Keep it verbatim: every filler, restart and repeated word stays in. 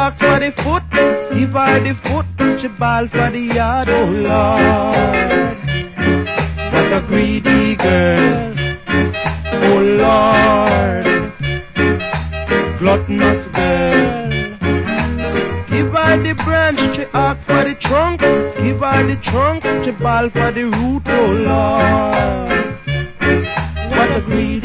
ask for the foot, give her the foot. She ball for the yard, oh Lord. What a greedy girl, oh Lord. Gluttonous girl. Give her the branch, she ask for the trunk. Give her the trunk, she ball for the root, oh Lord. What a greedy